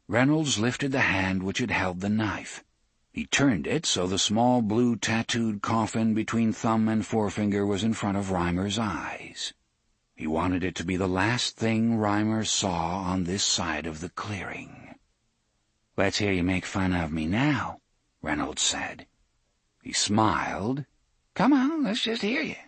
Reynolds lifted the hand which had held the knife. He turned it so the small blue tattooed coffin between thumb and forefinger was in front of Reimer's eyes. He wanted it to be the last thing Reimer saw on this side of the clearing. "Let's hear you make fun of me now," Reynolds said. He smiled. "Come on, let's just hear you."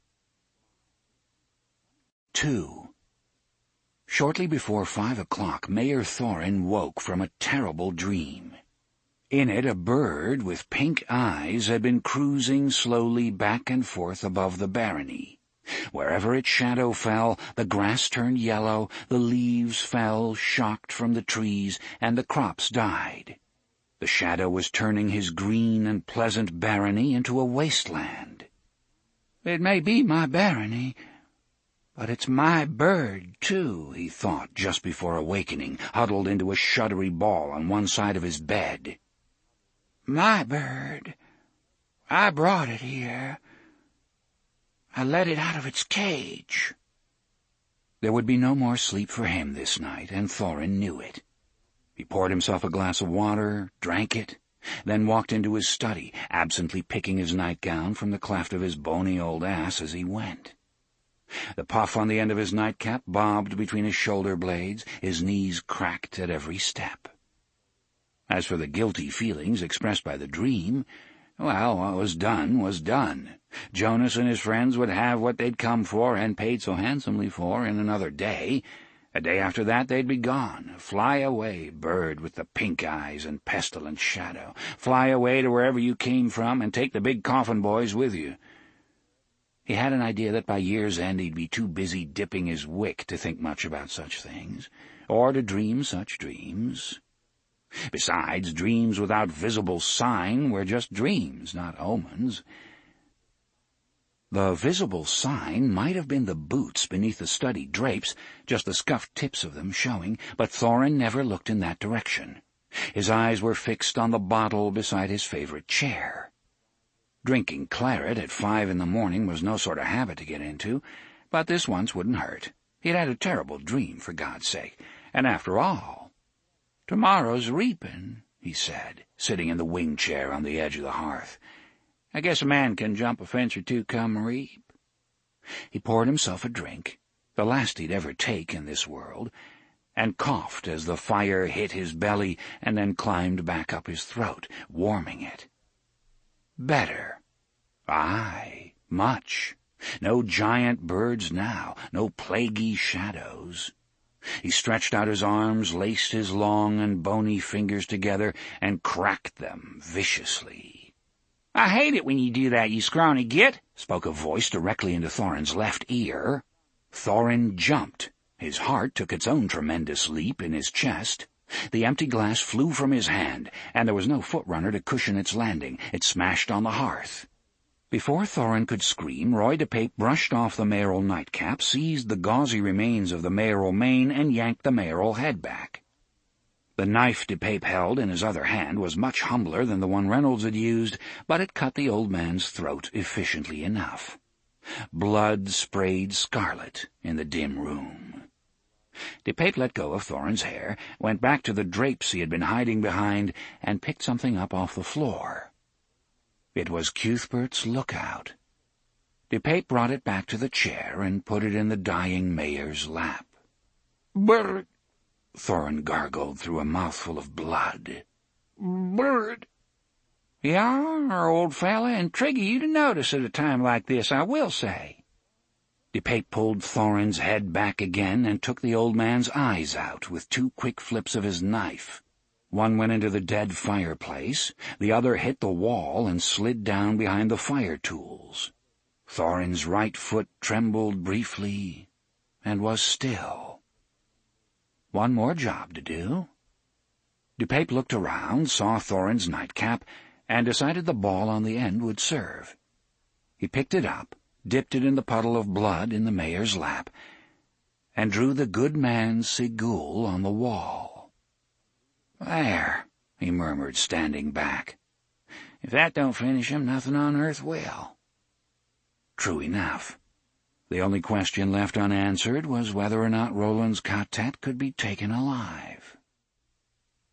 2. Shortly before 5 o'clock, Mayor Thorin woke from a terrible dream. In it, a bird with pink eyes had been cruising slowly back and forth above the barony. Wherever its shadow fell, the grass turned yellow, the leaves fell shocked from the trees, and the crops died. The shadow was turning his green and pleasant barony into a wasteland. "It may be my barony, but it's my bird, too," he thought just before awakening, huddled into a shuddery ball on one side of his bed. "My bird. I brought it here. I let it out of its cage." There would be no more sleep for him this night, and Thorin knew it. He poured himself a glass of water, drank it, then walked into his study, absently picking his nightgown from the cleft of his bony old ass as he went. The puff on the end of his nightcap bobbed between his shoulder blades, his knees cracked at every step. As for the guilty feelings expressed by the dream, well, what was done was done. Jonas and his friends would have what they'd come for and paid so handsomely for in another day. A day after that they'd be gone. Fly away, bird with the pink eyes and pestilent shadow. Fly away to wherever you came from and take the big coffin boys with you. He had an idea that by year's end he'd be too busy dipping his wick to think much about such things, or to dream such dreams. Besides, dreams without visible sign were just dreams, not omens. The visible sign might have been the boots beneath the study drapes, just the scuffed tips of them showing, but Thorin never looked in that direction. His eyes were fixed on the bottle beside his favorite chair. Drinking claret at 5 in the morning was no sort of habit to get into, but this once wouldn't hurt. He'd had a terrible dream, for God's sake, and after all, "Tomorrow's reaping," he said, sitting in the wing chair on the edge of the hearth. "I guess a man can jump a fence or two come reap." He poured himself a drink, the last he'd ever take in this world, and coughed as the fire hit his belly and then climbed back up his throat, warming it. Better. Aye, much. No giant birds now, no plaguey shadows. He stretched out his arms, laced his long and bony fingers together, and cracked them viciously. "I hate it when you do that, you scrawny git," spoke a voice directly into Thorin's left ear. Thorin jumped. His heart took its own tremendous leap in his chest. The empty glass flew from his hand, and there was no footrunner to cushion its landing. It smashed on the hearth. Before Thorin could scream, Roy DePape brushed off the mayoral nightcap, seized the gauzy remains of the mayoral mane, and yanked the mayoral head back. The knife DePape held in his other hand was much humbler than the one Reynolds had used, but it cut the old man's throat efficiently enough. Blood sprayed scarlet in the dim room. DePape let go of Thorin's hair, went back to the drapes he had been hiding behind, and picked something up off the floor. It was Cuthbert's lookout. DePape brought it back to the chair and put it in the dying mayor's lap. "Bird," Thorin gargled through a mouthful of blood. "Bird." "You are, old fella, and trigger you to notice at a time like this, I will say." DePape pulled Thorin's head back again and took the old man's eyes out with 2 quick flips of his knife. One went into the dead fireplace, the other hit the wall and slid down behind the fire tools. Thorin's right foot trembled briefly and was still. One more job to do. DePape looked around, saw Thorin's nightcap, and decided the ball on the end would serve. He picked it up, dipped it in the puddle of blood in the mayor's lap, and drew the good man's sigil on the wall. "There," he murmured, standing back. "If that don't finish him, nothing on earth will." True enough. The only question left unanswered was whether or not Roland's quartet could be taken alive.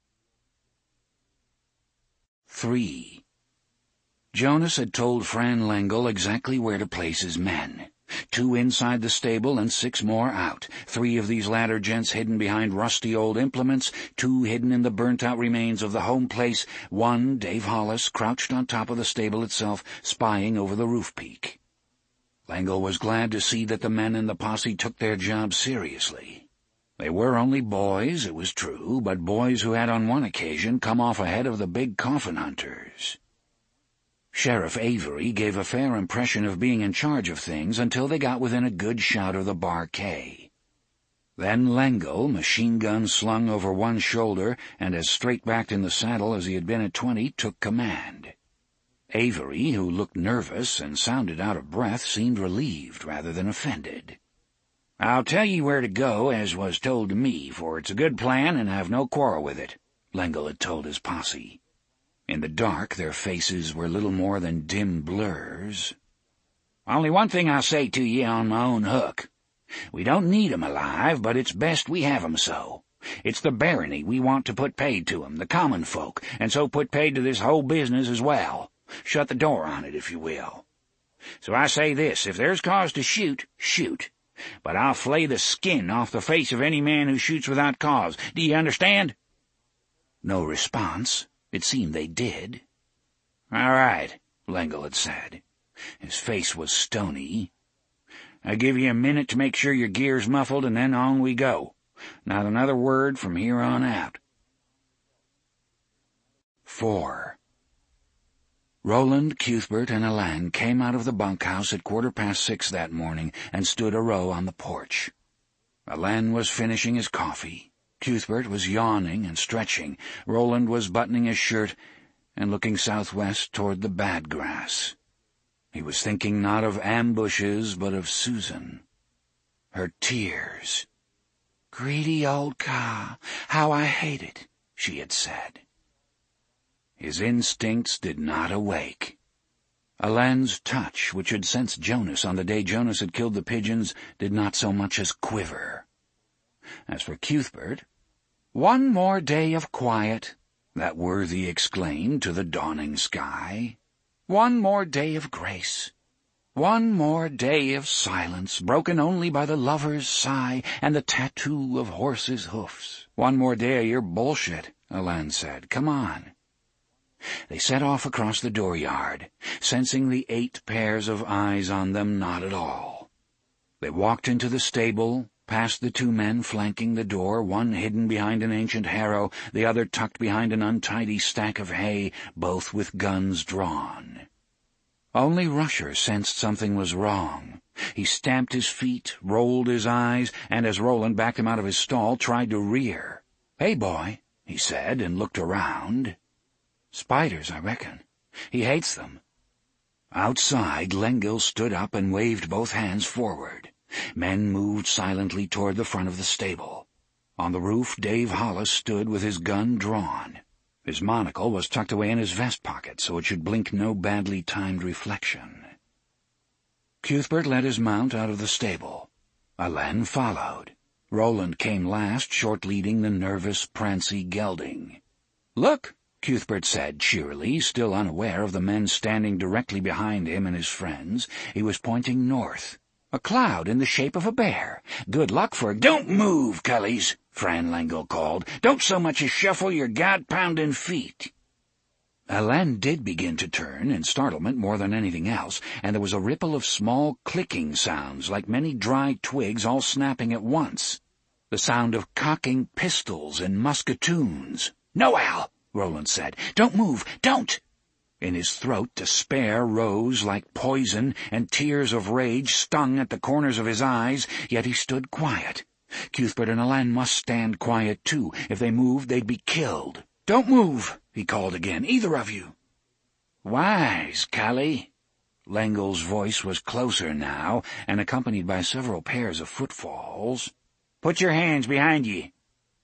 3. Jonas had told Fran Lengel exactly where to place his men. 2 inside the stable and 6 more out. 3 of these latter gents hidden behind rusty old implements, 2 hidden in the burnt-out remains of the home place, 1, Dave Hollis, crouched on top of the stable itself, spying over the roof peak. Lengel was glad to see that the men in the posse took their job seriously. They were only boys, it was true, but boys who had on one occasion come off ahead of the big coffin hunters. Sheriff Avery gave a fair impression of being in charge of things until they got within a good shout of the Bar K. Then Lengel, machine gun slung over one shoulder and as straight-backed in the saddle as he had been at 20, took command. Avery, who looked nervous and sounded out of breath, seemed relieved rather than offended. "I'll tell ye where to go, as was told to me, for it's a good plan and I've no quarrel with it," Lengel had told his posse. In the dark, their faces were little more than dim blurs. "Only one thing I'll say to ye on my own hook. We don't need 'em alive, but it's best we have 'em so. It's the barony we want to put paid to 'em, the common folk, and so put paid to this whole business as well. Shut the door on it, if you will. So I say this, if there's cause to shoot, shoot. But I'll flay the skin off the face of any man who shoots without cause. Do you understand?" No response. It seemed they did. "All right," Lengel had said. His face was stony. "I give you a minute to make sure your gear's muffled, and then on we go. Not another word from here on out." 4. Roland, Cuthbert, and Alan came out of the bunkhouse at 6:15 that morning and stood a row on the porch. Alan was finishing his coffee. Cuthbert was yawning and stretching. Roland was buttoning his shirt and looking southwest toward the bad grass. He was thinking not of ambushes, but of Susan. Her tears. "Greedy old Ka, how I hate it," she had said. His instincts did not awake. Alan's touch, which had sensed Jonas on the day Jonas had killed the pigeons, did not so much as quiver. As for Cuthbert, "One more day of quiet," that worthy exclaimed to the dawning sky. "One more day of grace. One more day of silence, broken only by the lover's sigh and the tattoo of horses' hoofs. One more day of your bullshit," Alan said. "Come on." They set off across the dooryard, sensing the 8 pairs of eyes on them not at all. They walked into the stable, past the 2 men flanking the door, one hidden behind an ancient harrow, the other tucked behind an untidy stack of hay, both with guns drawn. Only Rusher sensed something was wrong. He stamped his feet, rolled his eyes, and as Roland backed him out of his stall, tried to rear. "Hey, boy," he said, and looked around. "Spiders, I reckon. He hates them." Outside, Lengel stood up and waved both hands forward. Men moved silently toward the front of the stable. On the roof, Dave Hollis stood with his gun drawn. His monocle was tucked away in his vest pocket so it should blink no badly timed reflection. Cuthbert led his mount out of the stable. Alan followed. Roland came last, short-leading the nervous, prancy gelding. "Look," Cuthbert said cheerily, still unaware of the men standing directly behind him and his friends. He was pointing north. "A cloud in the shape of a bear. Good luck for—" "Don't move, cullies," Fran Lengel called. "Don't so much as shuffle your god-pounding feet." Alan did begin to turn, in startlement more than anything else, and there was a ripple of small clicking sounds, like many dry twigs all snapping at once. The sound of cocking pistols and musketoons. "No, Al," Roland said. "Don't move. Don't!" In his throat, despair rose like poison, and tears of rage stung at the corners of his eyes, yet he stood quiet. Cuthbert and Alan must stand quiet, too. If they moved, they'd be killed. "Don't move," he called again, "either of you." "Wise, cully." Lengel's voice was closer now, and accompanied by several pairs of footfalls. "Put your hands behind ye."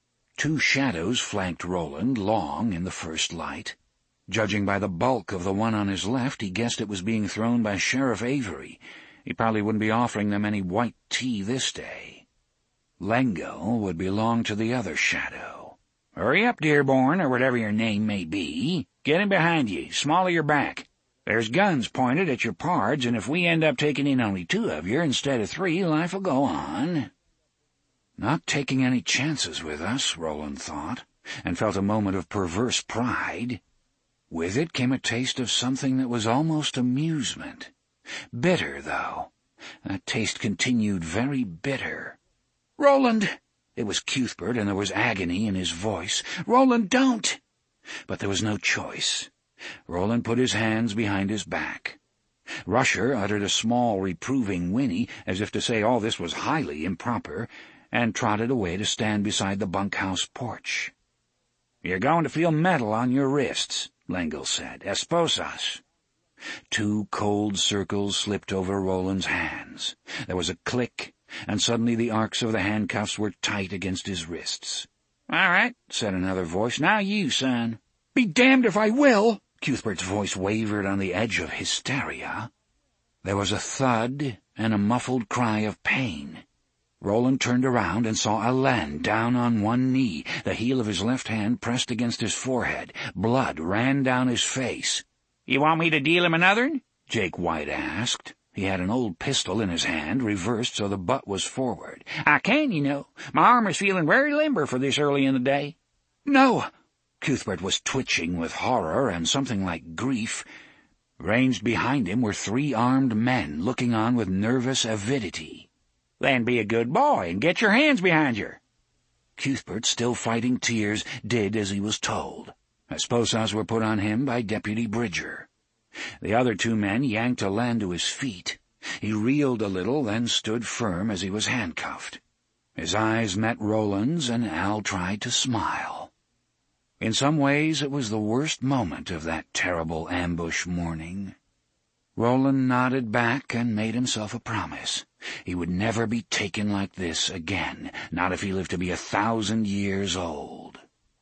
2 shadows flanked Roland, long in the first light. Judging by the bulk of the one on his left, he guessed it was being thrown by Sheriff Avery. He probably wouldn't be offering them any white tea this day. Lengel would belong to the other shadow. "Hurry up, Dearborn, or whatever your name may be." Get him behind ye, small of your back. There's guns pointed at your pards, and if we end up taking in only 2 of you instead of 3, life'll go on." Not taking any chances with us, Roland thought, and felt a moment of perverse pride. With it came a taste of something that was almost amusement. Bitter, though. That taste continued very bitter. "Roland!" It was Cuthbert, and there was agony in his voice. "Roland, don't!" But there was no choice. Roland put his hands behind his back. Rusher uttered a small, reproving whinny, as if to say all this was highly improper, and trotted away to stand beside the bunkhouse porch. "You're going to feel metal on your wrists," Lengel said. "Esposas." 2 cold circles slipped over Roland's hands. There was a click, and suddenly the arcs of the handcuffs were tight against his wrists. "All right," said another voice. "Now you, son." "Be damned if I will!" Cuthbert's voice wavered on the edge of hysteria. There was a thud and a muffled cry of pain. Roland turned around and saw Alain down on one knee, the heel of his left hand pressed against his forehead. Blood ran down his face. "You want me to deal him another'n?" Jake White asked. He had an old pistol in his hand, reversed so the butt was forward. "I can, you know. My arm is feeling very limber for this early in the day." "No!" Cuthbert was twitching with horror and something like grief. Ranged behind him were 3 armed men, looking on with nervous avidity. "Then be a good boy and get your hands behind you." Cuthbert, still fighting tears, did as he was told. Esposas were put on him by Deputy Bridger. The other 2 men yanked Alain to his feet. He reeled a little, then stood firm as he was handcuffed. His eyes met Roland's, and Al tried to smile. In some ways it was the worst moment of that terrible ambush morning. Roland nodded back and made himself a promise. He would never be taken like this again, not if he lived to be 1,000 years old.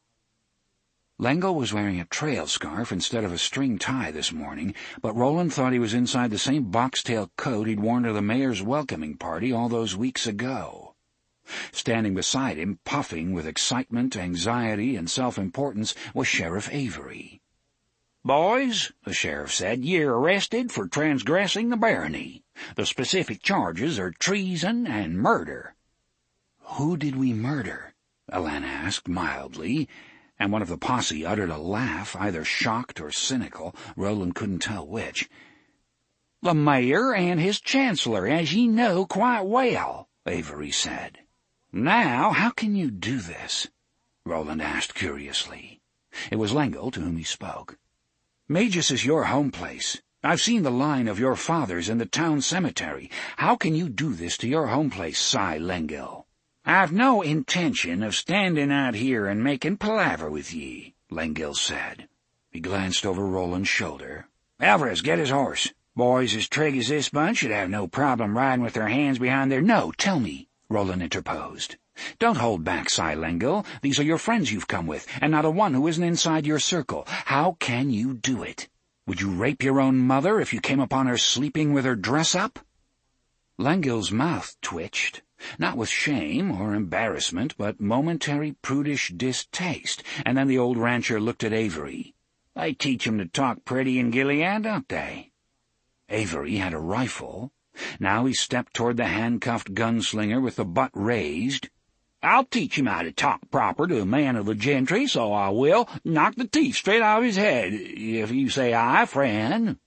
Lengel was wearing a trail scarf instead of a string tie this morning, but Roland thought he was inside the same boxtail coat he'd worn to the mayor's welcoming party all those weeks ago. Standing beside him, puffing with excitement, anxiety, and self-importance, was Sheriff Avery. "Boys," the sheriff said, "you're arrested for transgressing the barony. The specific charges are treason and murder." "Who did we murder?" Alain asked mildly, and one of the posse uttered a laugh, either shocked or cynical. Roland couldn't tell which. "The mayor and his chancellor, as ye know quite well," Avery said. "Now, how can you do this?" Roland asked curiously. It was Lengel to whom he spoke. "Magus is your home place. I've seen the line of your fathers in the town cemetery. How can you do this to your home place, Cy Lengel?" "I've no intention of standing out here and making palaver with ye," Lengel said. He glanced over Roland's shoulder. "Alvarez, get his horse. Boys as trig as this bunch should have no problem riding with their hands behind their—" "No, tell me," Roland interposed. "Don't hold back, Cy Lengel. These are your friends you've come with, and not a one who isn't inside your circle. How can you do it? Would you rape your own mother if you came upon her sleeping with her dress up?" Lengel's mouth twitched, not with shame or embarrassment, but momentary prudish distaste, and then the old rancher looked at Avery. "They teach 'em to talk pretty in Gilead, don't they?" Avery had a rifle. Now he stepped toward the handcuffed gunslinger with the butt raised. "I'll teach him how to talk proper to a man of the gentry, so I will. Knock the teeth straight out of his head, if you say aye, friend."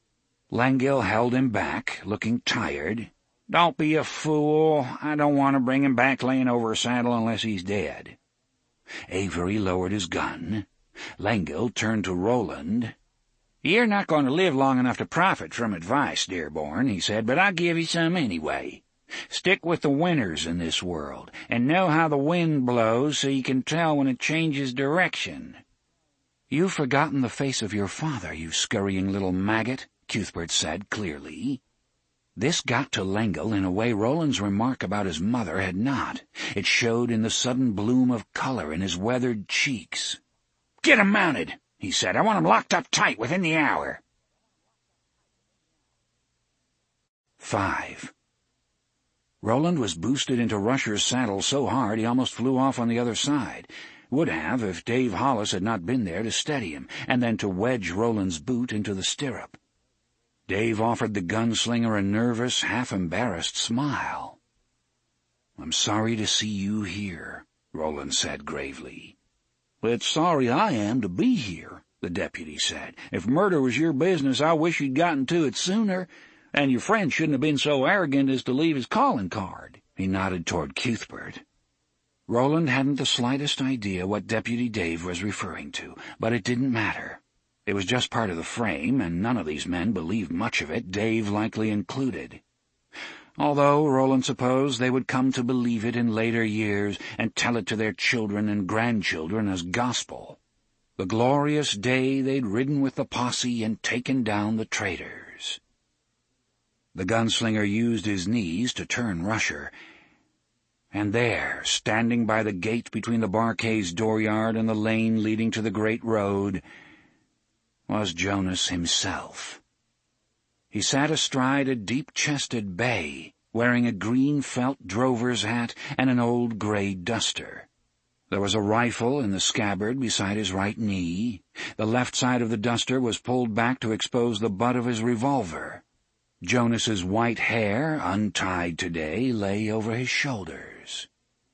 Lengel held him back, looking tired. "Don't be a fool. I don't want to bring him back laying over a saddle unless he's dead." Avery lowered his gun. Lengel turned to Roland. "You're not going to live long enough to profit from advice, Dearborn," he said, "but I'll give you some anyway. Stick with the winners in this world, and know how the wind blows so you can tell when it changes direction." "You've forgotten the face of your father, you scurrying little maggot," Cuthbert said clearly. This got to Lengel in a way Roland's remark about his mother had not. It showed in the sudden bloom of color in his weathered cheeks. "Get 'em mounted," he said. "I want 'em locked up tight within the hour." 5. Roland was boosted into Rusher's saddle so hard he almost flew off on the other side. Would have if Dave Hollis had not been there to steady him, and then to wedge Roland's boot into the stirrup. Dave offered the gunslinger a nervous, half-embarrassed smile. "I'm sorry to see you here," Roland said gravely. "It's sorry I am to be here," the deputy said. "If murder was your business, I wish you'd gotten to it sooner, and your friend shouldn't have been so arrogant as to leave his calling card." He nodded toward Cuthbert. Roland hadn't the slightest idea what Deputy Dave was referring to, but it didn't matter. It was just part of the frame, and none of these men believed much of it, Dave likely included. Although Roland supposed they would come to believe it in later years and tell it to their children and grandchildren as gospel. The glorious day they'd ridden with the posse and taken down the traitors. The gunslinger used his knees to turn Rusher, and there, standing by the gate between the Barkays' dooryard and the lane leading to the great road, was Jonas himself. He sat astride a deep-chested bay, wearing a green felt drover's hat and an old gray duster. There was a rifle in the scabbard beside his right knee. The left side of the duster was pulled back to expose the butt of his revolver. Jonas's white hair, untied today, lay over his shoulders.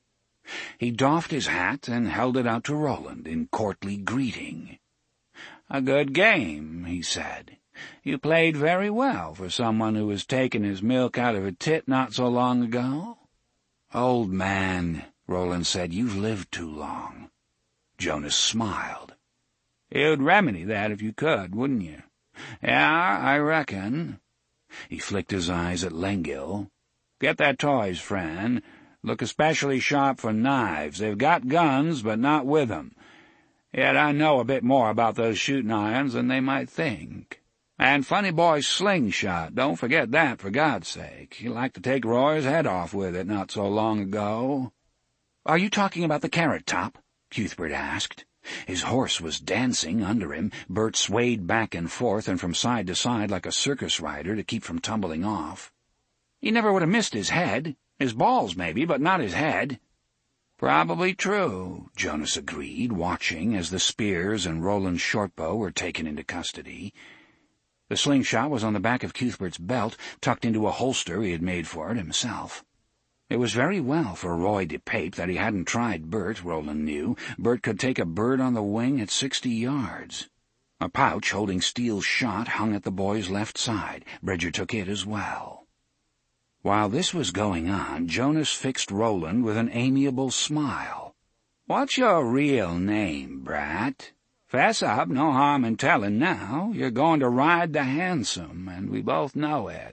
He doffed his hat and held it out to Roland in courtly greeting. "A good game," he said. "You played very well for someone who was taking his milk out of a tit not so long ago." "Old man," Roland said, "you've lived too long." Jonas smiled. "You'd remedy that if you could, wouldn't you?" "Yeah, I reckon." He flicked his eyes at Lengyel. "Get their toys, friend. Look especially sharp for knives. They've got guns, but not with them. Yet I know a bit more about those shooting irons than they might think. And Funny Boy's slingshot, don't forget that, for God's sake. He liked to take Roy's head off with it not so long ago." "Are you talking about the Carrot Top?" Cuthbert asked. His horse was dancing under him. Bert swayed back and forth and from side to side like a circus rider to keep from tumbling off. "He never would have missed his head. His balls, maybe, but not his head." "Probably true," Jonas agreed, watching as the spears and Roland's shortbow were taken into custody. The slingshot was on the back of Cuthbert's belt, tucked into a holster he had made for it himself. It was very well for Roy DePape that he hadn't tried Bert, Roland knew. Bert could take a bird on the wing at 60 yards. A pouch holding Steele's shot hung at the boy's left side. Bridger took it as well. While this was going on, Jonas fixed Roland with an amiable smile. "What's your real name, brat? Fess up, no harm in telling now. You're going to ride the handsome, and we both know it."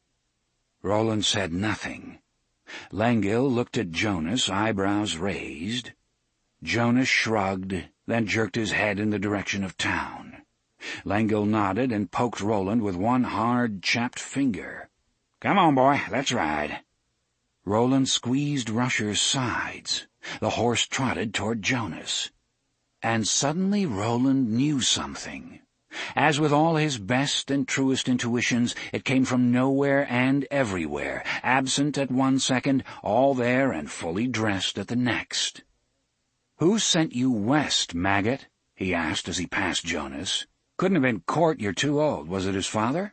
Roland said nothing. Lengyel looked at Jonas, eyebrows raised. Jonas shrugged, then jerked his head in the direction of town. Lengyel nodded and poked Roland with one hard, chapped finger. "Come on, boy, let's ride." Roland squeezed Rusher's sides. The horse trotted toward Jonas. And suddenly Roland knew something. As with all his best and truest intuitions, it came from nowhere and everywhere, absent at one second, all there and fully dressed at the next. "Who sent you west, maggot?" he asked as he passed Jonas. "Couldn't have been Court, you're too old. Was it his father?"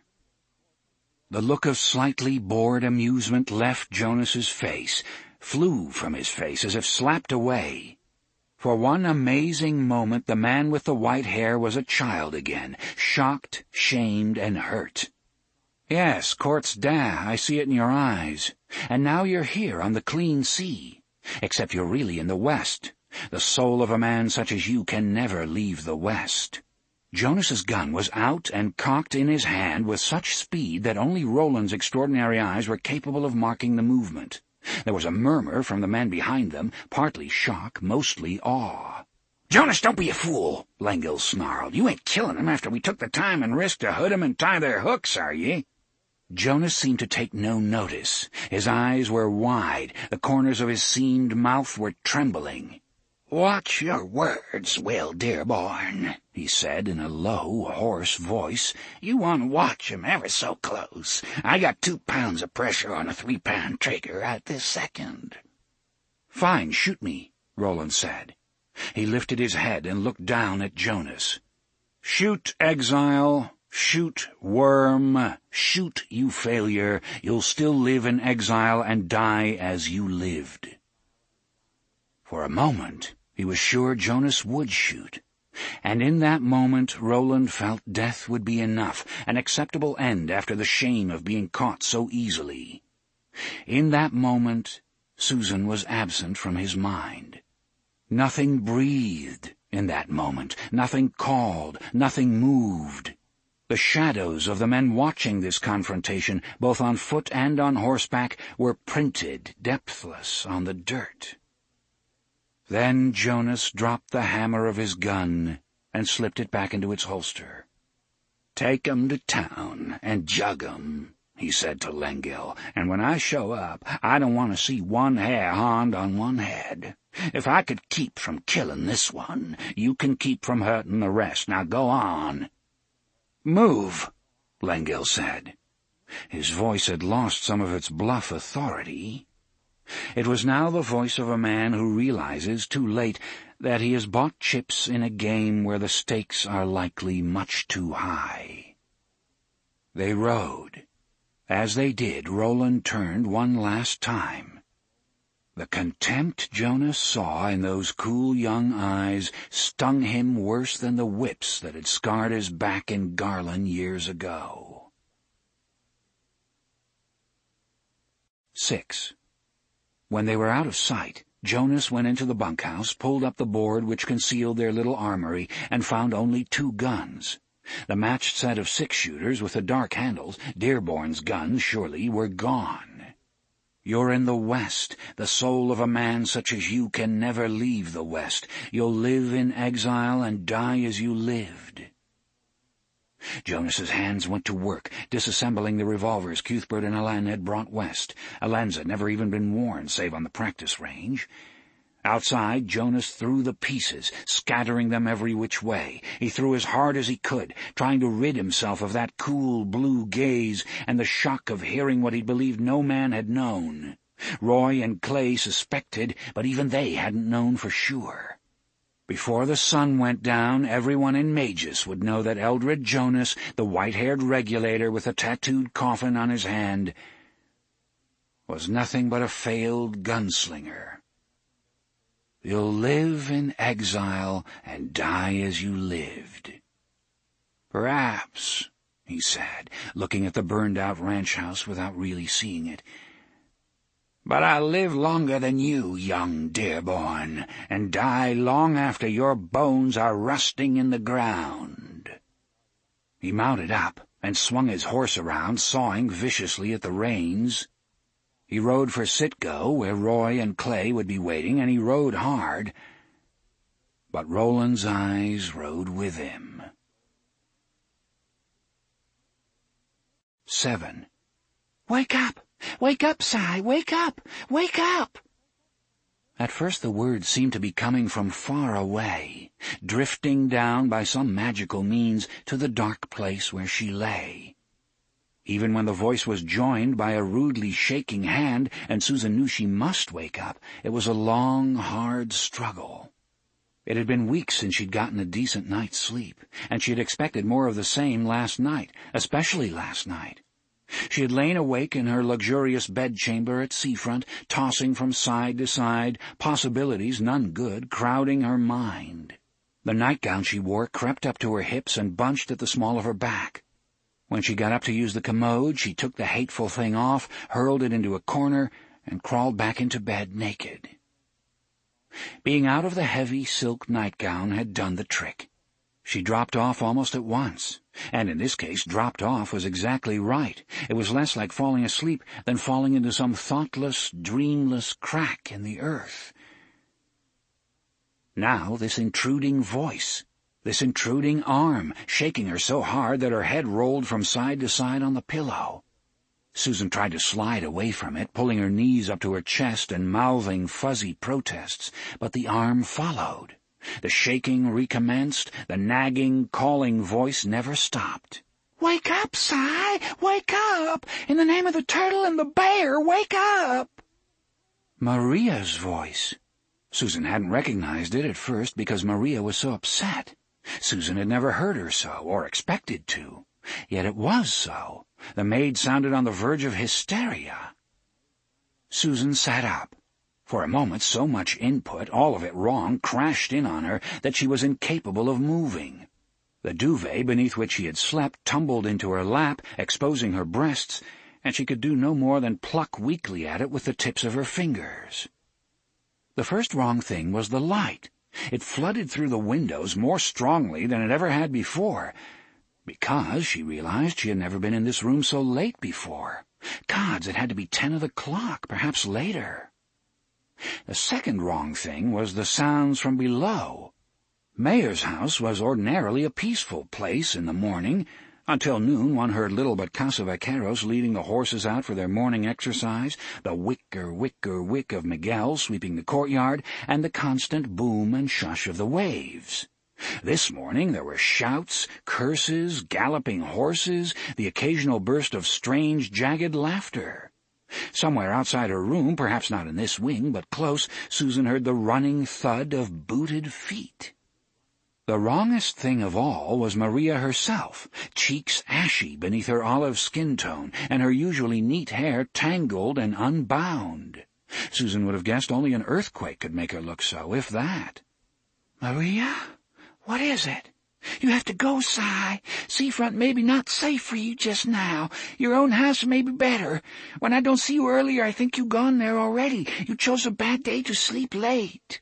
The look of slightly bored amusement left Jonas's face, flew from his face as if slapped away. For one amazing moment the man with the white hair was a child again, shocked, shamed, and hurt. "Yes, Court's dad, I see it in your eyes. And now you're here on the clean sea. Except you're really in the West. The soul of a man such as you can never leave the West." Jonas's gun was out and cocked in his hand with such speed that only Roland's extraordinary eyes were capable of marking the movement. There was a murmur from the man behind them, partly shock, mostly awe. "Jonas, don't be a fool," Lengyel snarled. "You ain't killing them after we took the time and risk to hood 'em and tie their hooks, are ye?" Jonas seemed to take no notice. His eyes were wide. The corners of his seamed mouth were trembling. "Watch your words, Will Dearborn," he said in a low, hoarse voice. "You want to watch 'em ever so close. I got 2 pounds of pressure on a 3-pound trigger right this second." "Fine, shoot me," Roland said. He lifted his head and looked down at Jonas. "Shoot, exile. Shoot, worm. Shoot, you failure. You'll still live in exile and die as you lived." For a moment, he was sure Jonas would shoot. And in that moment, Roland felt death would be enough, an acceptable end after the shame of being caught so easily. In that moment, Susan was absent from his mind. Nothing breathed in that moment, nothing called, nothing moved. The shadows of the men watching this confrontation, both on foot and on horseback, were printed, depthless, on the dirt. Then Jonas dropped the hammer of his gun and slipped it back into its holster. "Take 'em to town and jug 'em," he said to Lengyel, "and when I show up, I don't want to see one hair harmed on one head. If I could keep from killing this one, you can keep from hurting the rest. Now go on." "Move," Lengyel said. His voice had lost some of its bluff authority. It was now the voice of a man who realizes, too late, that he has bought chips in a game where the stakes are likely much too high. They rode. As they did, Roland turned one last time. The contempt Jonas saw in those cool young eyes stung him worse than the whips that had scarred his back in Garland years ago. 6. When they were out of sight, Jonas went into the bunkhouse, pulled up the board which concealed their little armory, and found only 2 guns. The matched set of 6-shooters with the dark handles, Dearborn's guns surely, were gone. "You're in the West. The soul of a man such as you can never leave the West. You'll live in exile and die as you lived." Jonas's hands went to work, disassembling the revolvers Cuthbert and Helene had brought west. Helene's had never even been worn, save on the practice range. Outside, Jonas threw the pieces, scattering them every which way. He threw as hard as he could, trying to rid himself of that cool blue gaze and the shock of hearing what he believed no man had known. Roy and Clay suspected, but even they hadn't known for sure. Before the sun went down, everyone in Magus would know that Eldred Jonas, the white-haired regulator with a tattooed coffin on his hand, was nothing but a failed gunslinger. "You'll live in exile and die as you lived." "Perhaps," he said, looking at the burned-out ranch house without really seeing it. "But I'll live longer than you, young Dearborn, and die long after your bones are rusting in the ground." He mounted up and swung his horse around, sawing viciously at the reins. He rode for Citgo, where Roy and Clay would be waiting, and he rode hard. But Roland's eyes rode with him. 7. "Wake up! Wake up, Si! Wake up! Wake up!" At first the words seemed to be coming from far away, drifting down by some magical means to the dark place where she lay. Even when the voice was joined by a rudely shaking hand, and Susan knew she must wake up, it was a long, hard struggle. It had been weeks since she'd gotten a decent night's sleep, and she had expected more of the same last night, especially last night. She had lain awake in her luxurious bedchamber at Seafront, tossing from side to side, possibilities, none good, crowding her mind. The nightgown she wore crept up to her hips and bunched at the small of her back. When she got up to use the commode, she took the hateful thing off, hurled it into a corner, and crawled back into bed naked. Being out of the heavy silk nightgown had done the trick. She dropped off almost at once, and in this case dropped off was exactly right. It was less like falling asleep than falling into some thoughtless, dreamless crack in the earth. Now this intruding voice, this intruding arm, shaking her so hard that her head rolled from side to side on the pillow. Susan tried to slide away from it, pulling her knees up to her chest and mouthing fuzzy protests, but the arm followed. The shaking recommenced, the nagging, calling voice never stopped. "Wake up, Si! Wake up! In the name of the turtle and the bear, wake up!" Maria's voice. Susan hadn't recognized it at first because Maria was so upset. Susan had never heard her so, or expected to. Yet it was so. The maid sounded on the verge of hysteria. Susan sat up. For a moment, so much input, all of it wrong, crashed in on her that she was incapable of moving. The duvet beneath which she had slept tumbled into her lap, exposing her breasts, and she could do no more than pluck weakly at it with the tips of her fingers. The first wrong thing was the light. It flooded through the windows more strongly than it ever had before, because, she realized, she had never been in this room so late before. Gods, it had to be 10 of the clock, perhaps later. The second wrong thing was the sounds from below. Mayer's house was ordinarily a peaceful place in the morning. Until noon one heard little but Casavaqueros leading the horses out for their morning exercise, the whicker-wick of Miguel sweeping the courtyard, and the constant boom and shush of the waves. This morning there were shouts, curses, galloping horses, the occasional burst of strange, jagged laughter. Somewhere outside her room, perhaps not in this wing, but close, Susan heard the running thud of booted feet. The wrongest thing of all was Maria herself, cheeks ashy beneath her olive skin tone, and her usually neat hair tangled and unbound. Susan would have guessed only an earthquake could make her look so, if that. "Maria, what is it? You have to go, Si. Seafront may be not safe for you just now. Your own house may be better. When I don't see you earlier, I think you gone there already. You chose a bad day to sleep late."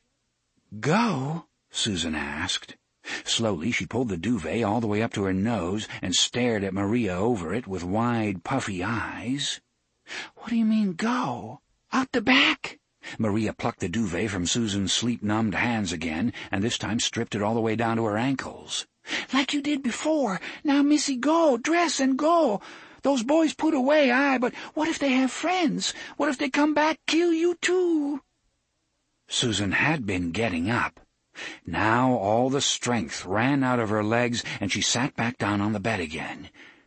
"Go?" Susan asked. Slowly she pulled the duvet all the way up to her nose and stared at Maria over it with wide, puffy eyes. "What do you mean, go? Out the back?" Maria plucked the duvet from Susan's sleep-numbed hands again, and this time stripped it all the way down to her ankles. "Like you did before. Now, Missy, go. Dress and go. Those boys put away, aye, but what if they have friends? What if they come back, kill you too?" Susan had been getting up. Now all the strength ran out of her legs, and she sat back down on the bed again.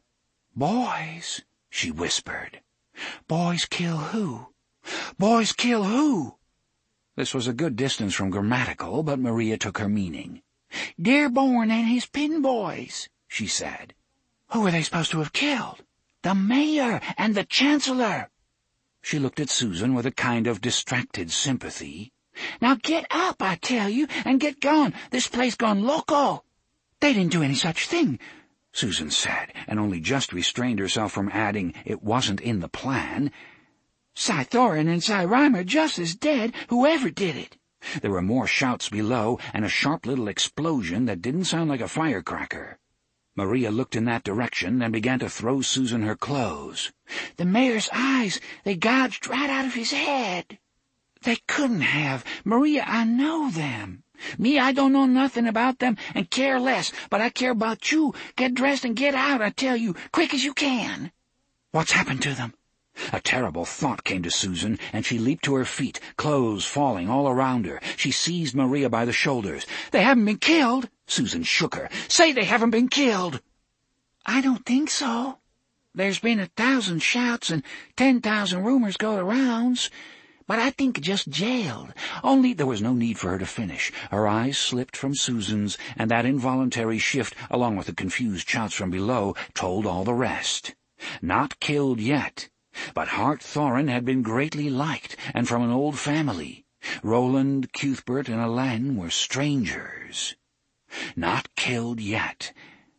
"Boys," she whispered. "Boys kill who? Boys kill who?" This was a good distance from grammatical, but Maria took her meaning. "Dearborn and his pin boys," she said. "Who were they supposed to have killed?" "The mayor and the chancellor." She looked at Susan with a kind of distracted sympathy. "Now get up, I tell you, and get gone. This place gone loco." "They didn't do any such thing," Susan said, and only just restrained herself from adding it wasn't in the plan. "Cy Thorin and Cy Reimer just as dead, whoever did it." There were more shouts below, and a sharp little explosion that didn't sound like a firecracker. Maria looked in that direction, then began to throw Susan her clothes. "The mayor's eyes, they gouged right out of his head." "They couldn't have. Maria, I know them." "Me, I don't know nothing about them and care less, but I care about you. Get dressed and get out, I tell you, quick as you can." "What's happened to them?" A terrible thought came to Susan, and she leaped to her feet, clothes falling all around her. She seized Maria by the shoulders. "They haven't been killed?" Susan shook her. "Say they haven't been killed." "I don't think so. There's been 1,000 shouts and 10,000 rumors go the rounds. But I think just jailed. Only—" There was no need for her to finish. Her eyes slipped from Susan's, and that involuntary shift, along with the confused shouts from below, told all the rest. Not killed yet, but Hart Thorin had been greatly liked, and from an old family. Roland, Cuthbert, and Elaine were strangers. Not killed yet,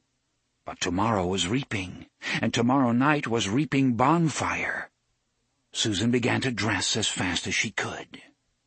but tomorrow was reaping, and tomorrow night was reaping bonfire. Susan began to dress as fast as she could.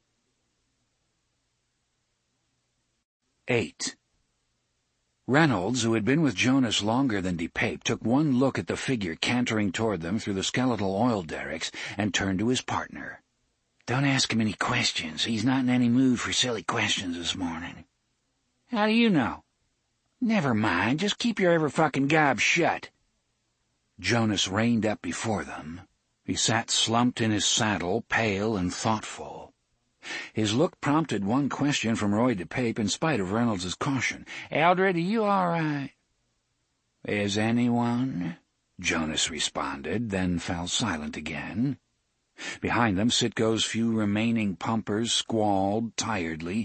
8. Reynolds, who had been with Jonas longer than DePape, took one look at the figure cantering toward them through the skeletal oil derricks and turned to his partner. "Don't ask him any questions. He's not in any mood for silly questions this morning." "How do you know?" "Never mind. Just keep your ever-fucking gob shut." Jonas reined up before them. He sat slumped in his saddle, pale and thoughtful. His look prompted one question from Roy DePape in spite of Reynolds's caution. "Eldred, are you all right?" "Is anyone?" Jonas responded, then fell silent again. Behind them, Sitko's few remaining pumpers squalled tiredly.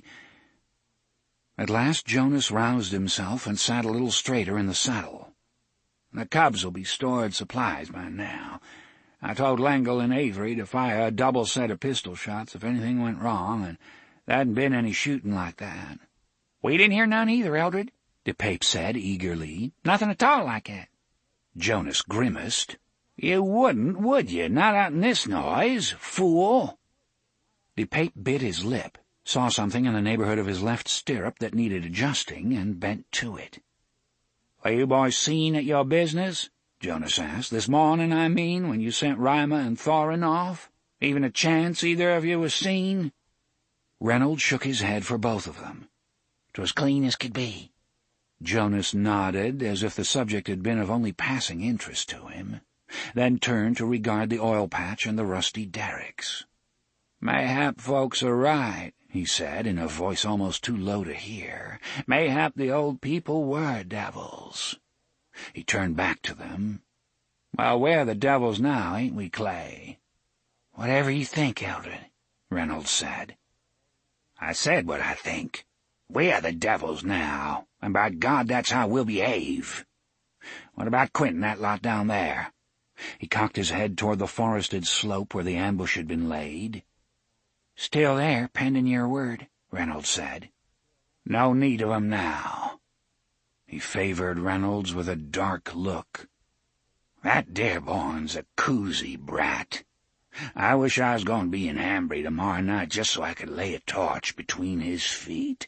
At last Jonas roused himself and sat a little straighter in the saddle. "The cubs will be stored supplies by now. I told L'Engle and Avery to fire a double set of pistol shots if anything went wrong, and there hadn't been any shooting like that." "We didn't hear none either, Eldred," DePape said eagerly. "Nothing at all like that." Jonas grimaced. "You wouldn't, would you? Not out in this noise, fool." DePape bit his lip, saw something in the neighborhood of his left stirrup that needed adjusting, and bent to it. "Are you boys seen at your business?" Jonas asked. "This morning, I mean, when you sent Reimer and Thorin off? Even a chance either of you was seen?" Reynolds shook his head for both of them. "'Twas clean as could be." Jonas nodded, as if the subject had been of only passing interest to him, then turned to regard the oil patch and the rusty derricks. "Mayhap folks are right," he said, in a voice almost too low to hear. "Mayhap the old people were devils." He turned back to them. "Well, we're the devils now, ain't we, Clay?" "Whatever you think, Eldred," Reynolds said. "I said what I think. We're the devils now, and by God that's how we'll behave. What about Quentin, that lot down there?" He cocked his head toward the forested slope where the ambush had been laid. "Still there, pending your word," Reynolds said. "No need of 'em now." He favored Reynolds with a dark look. "That Dearborn's a coosy brat. I wish I was going to be in Ambry tomorrow night just so I could lay a torch between his feet.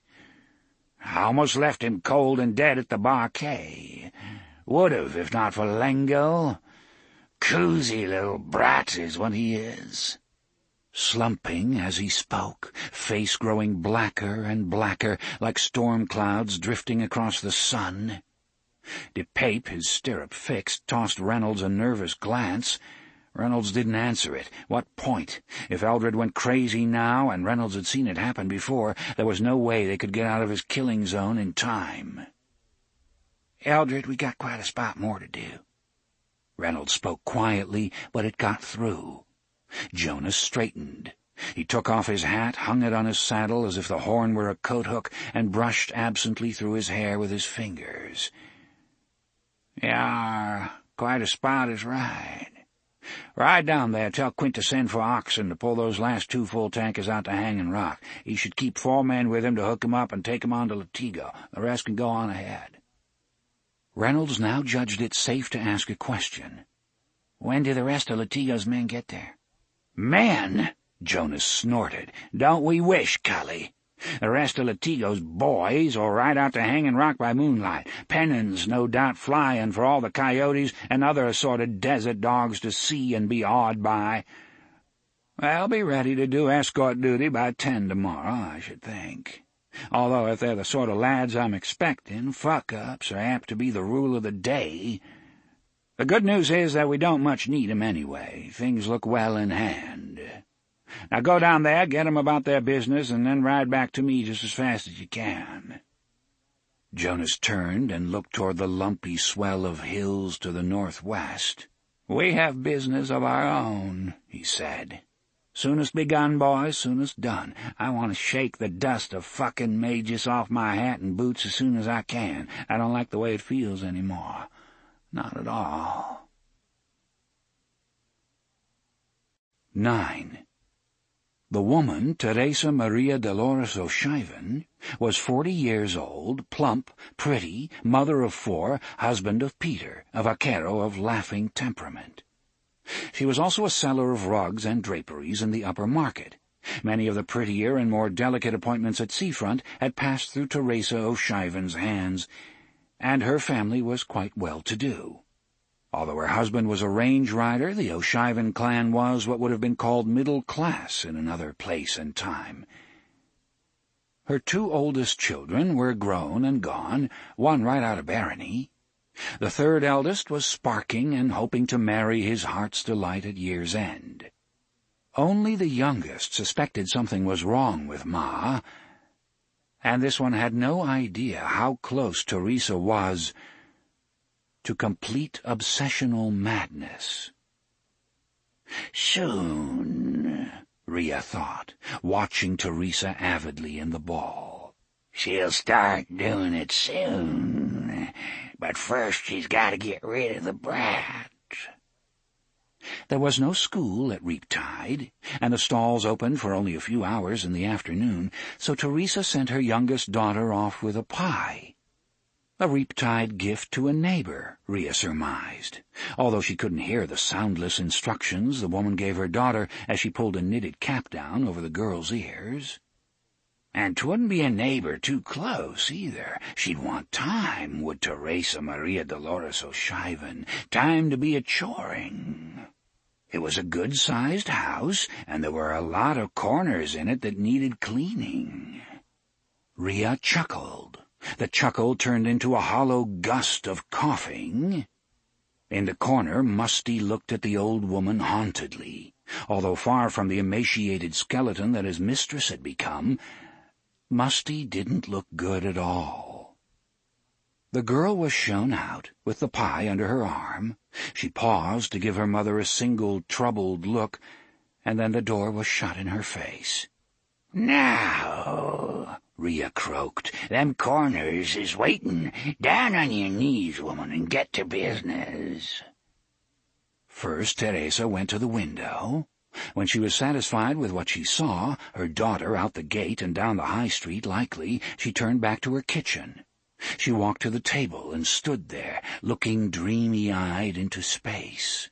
I almost left him cold and dead at the Barquet. Would have, if not for L'Engle. Coosy little brat is what he is." Slumping as he spoke, face growing blacker and blacker, like storm clouds drifting across the sun. DePape, his stirrup fixed, tossed Reynolds a nervous glance. Reynolds didn't answer it. What point? If Eldred went crazy now, and Reynolds had seen it happen before, there was no way they could get out of his killing zone in time. "Eldred, we got quite a spot more to do." Reynolds spoke quietly, but it got through. Jonas straightened. He took off his hat, hung it on his saddle as if the horn were a coat-hook, and brushed absently through his hair with his fingers. "Yeah, quite a spot is right. Ride down there, tell Quint to send for oxen to pull those last 2 full tankers out to Hanging Rock. He should keep 4 men with him to hook 'em up and take 'em on to Latigo. The rest can go on ahead." Reynolds now judged it safe to ask a question. "When do the rest of Latigo's men get there?" "Men!" Jonas snorted. "Don't we wish, Cully? The rest of Latigo's boys will ride out to Hanging Rock by moonlight. Pennons, no doubt, flying for all the coyotes and other assorted desert dogs to see and be awed by. They'll be ready to do escort duty by 10 tomorrow, I should think. Although if they're the sort of lads I'm expecting, fuck-ups are apt to be the rule of the day. The good news is that we don't much need 'em anyway. Things look well in hand. Now go down there, get 'em about their business, and then ride back to me just as fast as you can." Jonas turned and looked toward the lumpy swell of hills to the northwest. "We have business of our own," he said. "Soonest begun, boys, soonest done. I want to shake the dust of fucking Magus off my hat and boots as soon as I can. I don't like the way it feels anymore. Not at all." 9. The woman, Teresa Maria Dolores O'Shiven, was 40 years old, plump, pretty, mother of 4, husband of Peter, a vaquero of laughing temperament. She was also a seller of rugs and draperies in the upper market. Many of the prettier and more delicate appointments at Seafront had passed through Teresa O'Shiven's hands, and her family was quite well-to-do. Although her husband was a range rider, the O'Shiven clan was what would have been called middle class in another place and time. Her 2 oldest children were grown and gone, one right out of barony. The 3rd eldest was sparking and hoping to marry his heart's delight at year's end. Only the youngest suspected something was wrong with Ma, and this one had no idea how close Teresa was to complete obsessional madness. Soon, Rhea thought, watching Teresa avidly in the ball. She'll start doing it soon, but first she's got to get rid of the brat. There was no school at Reaptide, and the stalls opened for only a few hours in the afternoon, so Teresa sent her youngest daughter off with a pie. A Reaptide gift to a neighbor, Rhea surmised, although she couldn't hear the soundless instructions the woman gave her daughter as she pulled a knitted cap down over the girl's ears. And 'twouldn't be a neighbor too close, either. She'd want time, would Teresa Maria Dolores O'Shiven, time to be a-choring. It was a good-sized house, and there were a lot of corners in it that needed cleaning. Rhea chuckled. The chuckle turned into a hollow gust of coughing. In the corner, Musty looked at the old woman hauntedly. Although far from the emaciated skeleton that his mistress had become, Musty didn't look good at all. The girl was shown out, with the pie under her arm. She paused to give her mother a single troubled look, and then the door was shut in her face. "Now," Rhea croaked, "them corners is waitin'. Down on your knees, woman, and get to business." First, Teresa went to the window. When she was satisfied with what she saw, her daughter out the gate and down the high street likely, she turned back to her kitchen. She walked to the table and stood there, looking dreamy-eyed into space.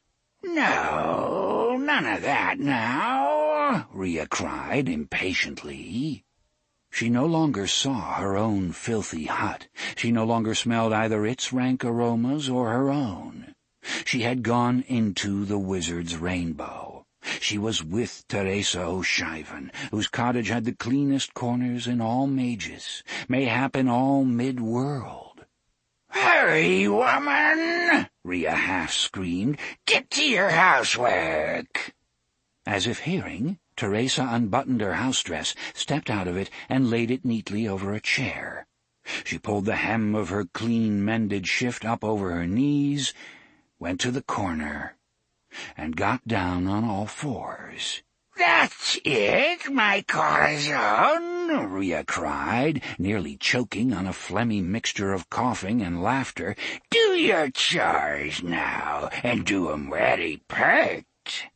"No, none of that now," Rhea cried impatiently. She no longer saw her own filthy hut. She no longer smelled either its rank aromas or her own. She had gone into the wizard's rainbow. She was with Teresa O'Shiven, whose cottage had the cleanest corners in all Mages, mayhap in all mid-world. "Hurry, woman!" Rhea half screamed. "Get to your housework!" As if hearing, Teresa unbuttoned her house-dress, stepped out of it, and laid it neatly over a chair. She pulled the hem of her clean-mended shift up over her knees, went to the corner, and got down on all fours. "That's it, my corazon!" Rhea cried, nearly choking on a phlegmy mixture of coughing and laughter. "Do your chores now, and do 'em very pert."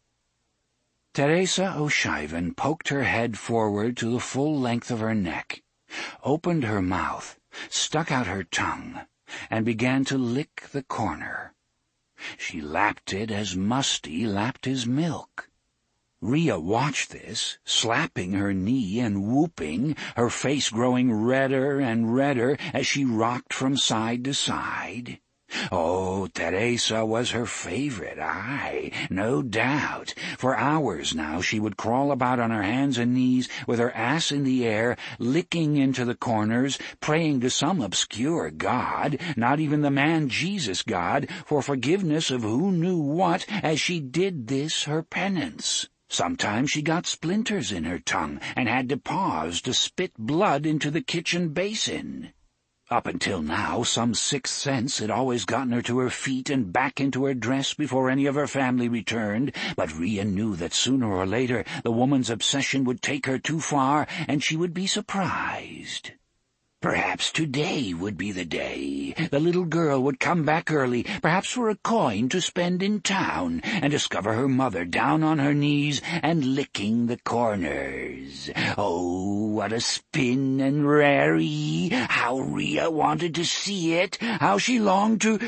Teresa O'Shiven poked her head forward to the full length of her neck, opened her mouth, stuck out her tongue, and began to lick the corner. She lapped it as Musty lapped his milk. Rhea watched this, slapping her knee and whooping, her face growing redder and redder as she rocked from side to side. Oh, Teresa was her favorite, aye, no doubt. For hours now she would crawl about on her hands and knees with her ass in the air, licking into the corners, praying to some obscure god, not even the man Jesus God, for forgiveness of who knew what, as she did this her penance. Sometimes she got splinters in her tongue and had to pause to spit blood into the kitchen basin. Up until now, some sixth sense had always gotten her to her feet and back into her dress before any of her family returned, but Rhea knew that sooner or later the woman's obsession would take her too far, and she would be surprised. Perhaps today would be the day. The little girl would come back early, perhaps for a coin to spend in town, and discover her mother down on her knees and licking the corners. Oh, what a spin and raree! How Rhea wanted to see it! How she longed to—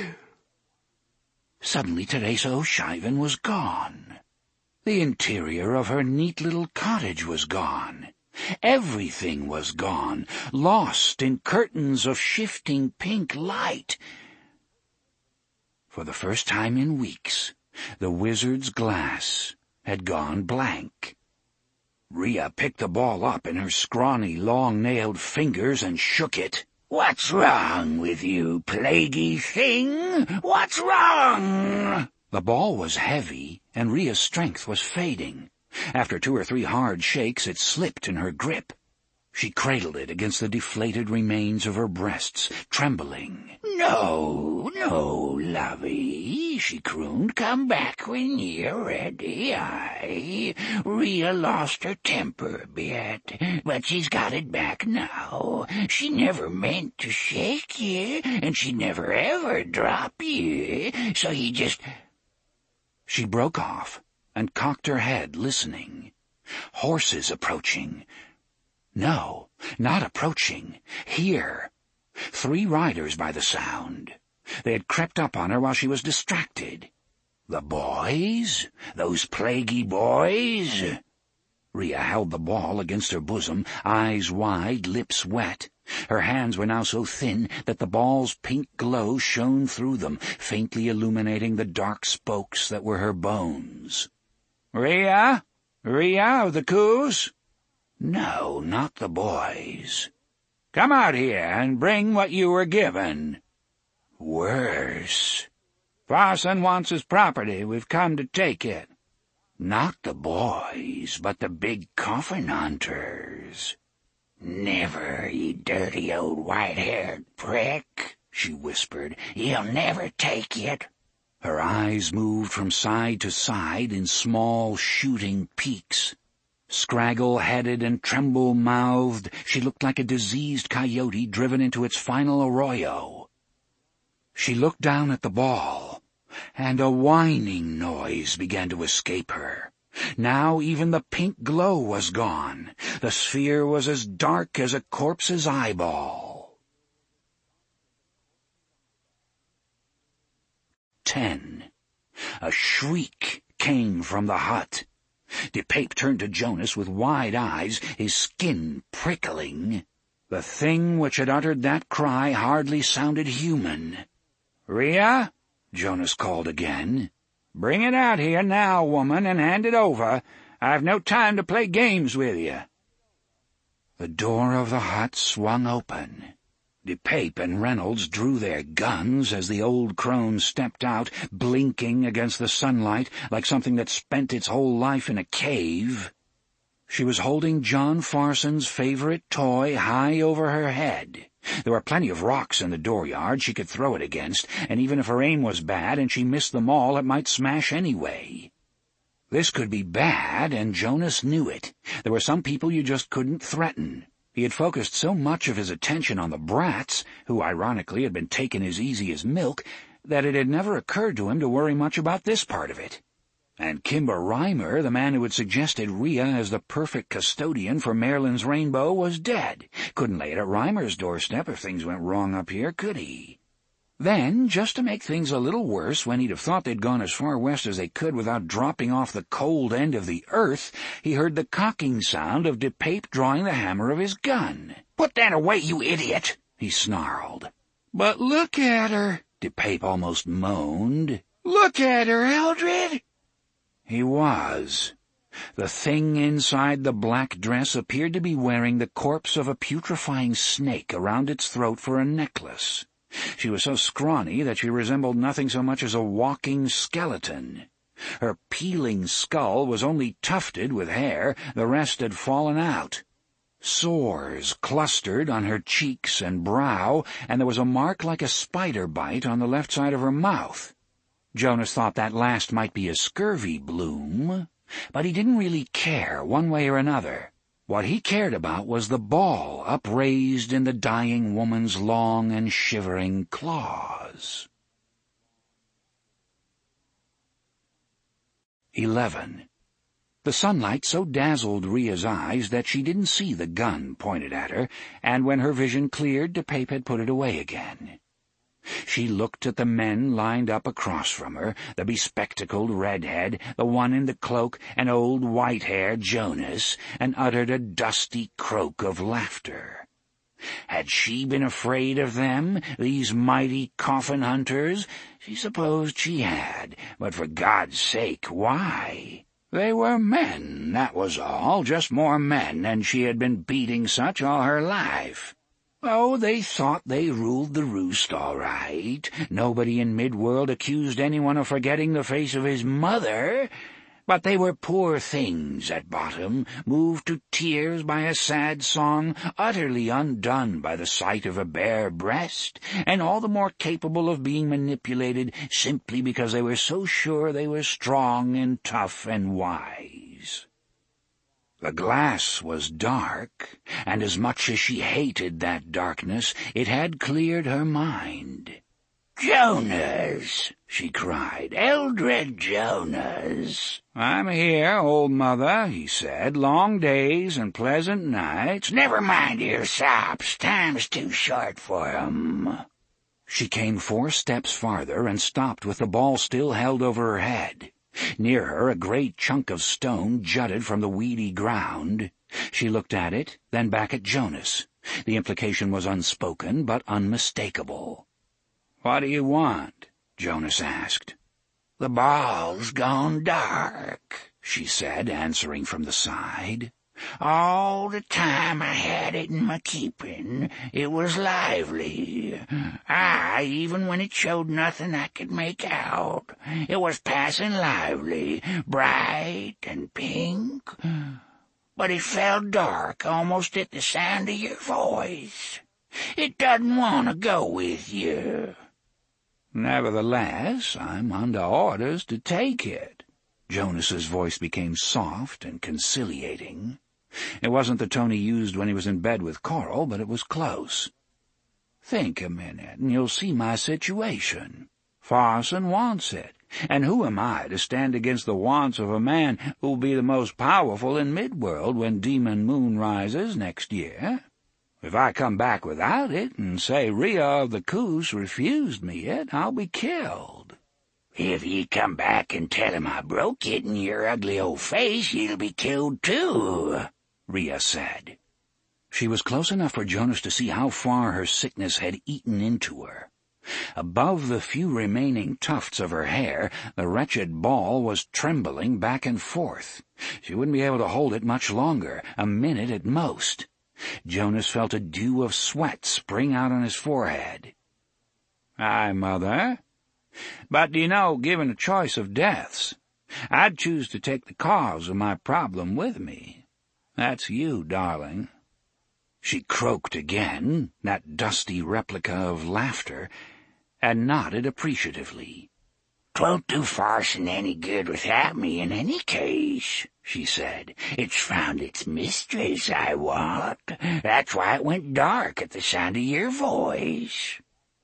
Suddenly Teresa O'Shiven was gone. The interior of her neat little cottage was gone. Everything was gone, lost in curtains of shifting pink light. For the first time in weeks, the wizard's glass had gone blank. Rhea picked the ball up in her scrawny, long-nailed fingers and shook it. "What's wrong with you, plaguey thing? What's wrong?" The ball was heavy, and Rhea's strength was fading. After 2 or 3 hard shakes, it slipped in her grip. She cradled it against the deflated remains of her breasts, trembling. "No, no, lovey," she crooned. "Come back when you're ready. Rhea lost her temper a bit, but she's got it back now. She never meant to shake you, and she'd never ever drop you, so you just—" She broke off and cocked her head, listening. Horses approaching. No, not approaching. Here. 3 riders by the sound. They had crept up on her while she was distracted. The boys? Those plaguey boys? Rhea held the ball against her bosom, eyes wide, lips wet. Her hands were now so thin that the ball's pink glow shone through them, faintly illuminating the dark spokes that were her bones. "Rhea? Rhea of the Coos?" No, not the boys. "Come out here and bring what you were given." Worse. "Farson wants his property. We've come to take it." Not the boys, but the big coffin hunters. "Never, you dirty old white-haired prick," she whispered. "He'll never take it." Her eyes moved from side to side in small shooting peaks. Scraggle-headed and tremble-mouthed, she looked like a diseased coyote driven into its final arroyo. She looked down at the ball, and a whining noise began to escape her. Now even the pink glow was gone. The sphere was as dark as a corpse's eyeball. 10. A shriek came from the hut. DePape turned to Jonas with wide eyes, his skin prickling. The thing which had uttered that cry hardly sounded human. "Rhea?" Jonas called again. "Bring it out here now, woman, and hand it over. I've no time to play games with you." The door of the hut swung open. DePape and Reynolds drew their guns as the old crone stepped out, blinking against the sunlight like something that spent its whole life in a cave. She was holding John Farson's favorite toy high over her head. There were plenty of rocks in the dooryard she could throw it against, and even if her aim was bad and she missed them all, it might smash anyway. This could be bad, and Jonas knew it. There were some people you just couldn't threaten. He had focused so much of his attention on the brats, who ironically had been taken as easy as milk, that it had never occurred to him to worry much about this part of it. And Kimber Reimer, the man who had suggested Rhea as the perfect custodian for Marilyn's rainbow, was dead. Couldn't lay it at Reimer's doorstep if things went wrong up here, could he? Then, just to make things a little worse, when he'd have thought they'd gone as far west as they could without dropping off the cold end of the earth, he heard the cocking sound of DePape drawing the hammer of his gun. "Put that away, you idiot!" he snarled. "But look at her," DePape almost moaned. "Look at her, Eldred!" He was. The thing inside the black dress appeared to be wearing the corpse of a putrefying snake around its throat for a necklace. She was so scrawny that she resembled nothing so much as a walking skeleton. Her peeling skull was only tufted with hair, the rest had fallen out. Sores clustered on her cheeks and brow, and there was a mark like a spider bite on the left side of her mouth. Jonas thought that last might be a scurvy bloom, but he didn't really care one way or another. What he cared about was the ball upraised in the dying woman's long and shivering claws. 11. The sunlight so dazzled Rhea's eyes that she didn't see the gun pointed at her, and when her vision cleared, DePape had put it away again. She looked at the men lined up across from her, the bespectacled redhead, the one in the cloak, and old white-haired Jonas, and uttered a dusty croak of laughter. Had she been afraid of them, these mighty coffin hunters? She supposed she had, but for God's sake, why? They were men, that was all, just more men, and she had been beating such all her life. Oh, they thought they ruled the roost all right. Nobody in Midworld accused anyone of forgetting the face of his mother. But they were poor things at bottom, moved to tears by a sad song, utterly undone by the sight of a bare breast, and all the more capable of being manipulated simply because they were so sure they were strong and tough and wise. The glass was dark, and as much as she hated that darkness, it had cleared her mind. "Jonas!" she cried. "Eldred Jonas!" "I'm here, old mother," he said. "Long days and pleasant nights." "Never mind your sops. Time's too short for 'em." She came 4 steps farther and stopped with the ball still held over her head. Near her, a great chunk of stone jutted from the weedy ground. She looked at it, then back at Jonas. The implication was unspoken, but unmistakable. "What do you want?" Jonas asked. "The ball's gone dark," she said, answering from the side. "All the time I had it in my keeping, it was lively. Aye, even when it showed nothing I could make out, it was passing lively, bright and pink. But it fell dark almost at the sound of your voice. It doesn't want to go with you." "Nevertheless, I'm under orders to take it." Jonas's voice became soft and conciliating. It wasn't the tone he used when he was in bed with Coral, but it was close. "Think a minute, and you'll see my situation. Farson wants it, and who am I to stand against the wants of a man who'll be the most powerful in Midworld when Demon Moon rises next year? If I come back without it and say Rhea of the Coos refused me it, I'll be killed." "If you come back and tell him I broke it in your ugly old face, you'll be killed too," Rhea said. She was close enough for Jonas to see how far her sickness had eaten into her. Above the few remaining tufts of her hair, the wretched ball was trembling back and forth. She wouldn't be able to hold it much longer, a minute at most. Jonas felt a dew of sweat spring out on his forehead. "Aye, Mother. But, given a choice of deaths, I'd choose to take the cause of my problem with me. That's you, darling." She croaked again, that dusty replica of laughter, and nodded appreciatively. "'Twon't do Farson any good without me in any case," she said. "It's found its mistress I want. That's why it went dark at the sound of your voice."